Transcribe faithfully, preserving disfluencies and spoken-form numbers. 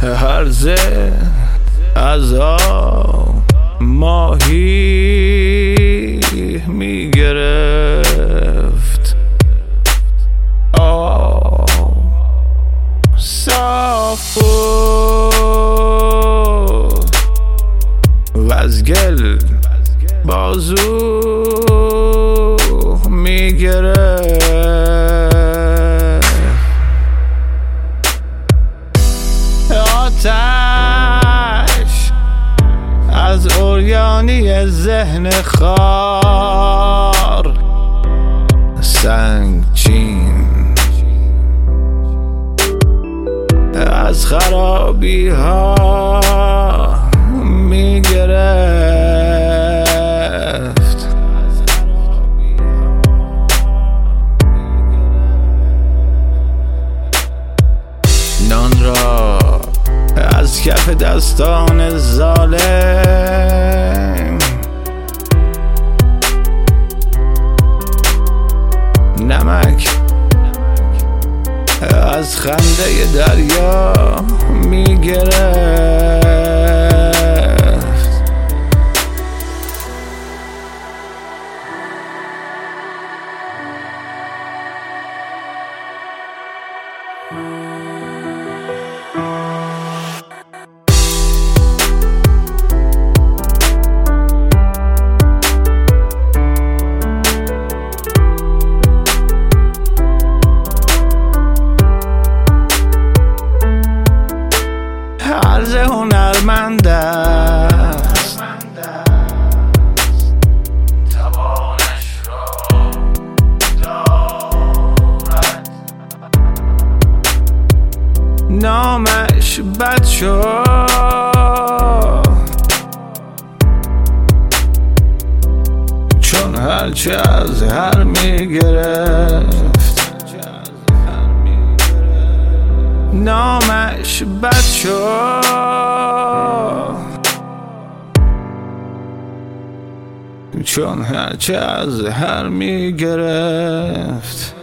هرزه از آب ماهی میگرفت. آب صاف بود و از گل بازو میگرفت. آتش از عریانی ذهن خار سنگ چین از خرابی ها میگرفت. نان را از کف دستان ظالم، نمک از خنده دریا میگرفت. عرض هنرمند است، توانش را دارد. نامش بد شد چون هرچه از هر میگرفت. نامش بد شد چون هرچه از هر میگرفت.